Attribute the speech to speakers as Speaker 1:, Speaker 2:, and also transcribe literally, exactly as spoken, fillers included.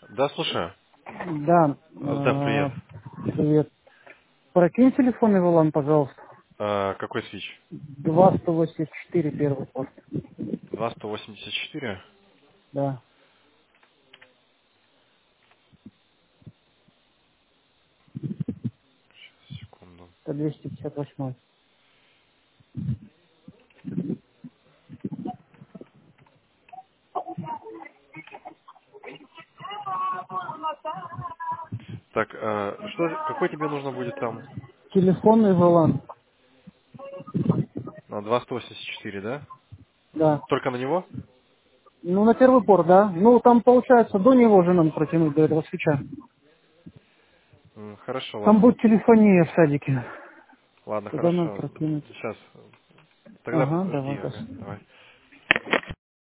Speaker 1: Да, слушаю.
Speaker 2: Да,
Speaker 1: Э, Да, привет.
Speaker 2: э, привет. Прокинь телефонный валан, пожалуйста.
Speaker 1: Э, какой свич?
Speaker 2: Два сто восемьдесят четыре первый порт.
Speaker 1: два сто восемьдесят четыре.
Speaker 2: Да,
Speaker 1: Секунду.
Speaker 2: это двести пятьдесят восемь.
Speaker 1: Так, э, что, какой тебе нужно будет там?
Speaker 2: Телефонный валан.
Speaker 1: На два сто восемьдесят четыре, да?
Speaker 2: Да.
Speaker 1: Только на него?
Speaker 2: Ну, на первый порт, да. Ну, там, получается, до него же нам протянуть, до этого свеча.
Speaker 1: М, Хорошо,
Speaker 2: Там
Speaker 1: ладно.
Speaker 2: будет телефония в садике.
Speaker 1: Ладно,
Speaker 2: Туда надо
Speaker 1: хорошо.
Speaker 2: прокинуть.
Speaker 1: Сейчас. Тогда
Speaker 2: Ага,
Speaker 1: жди,
Speaker 2: давай,
Speaker 1: ага,
Speaker 2: спасибо.
Speaker 1: давай.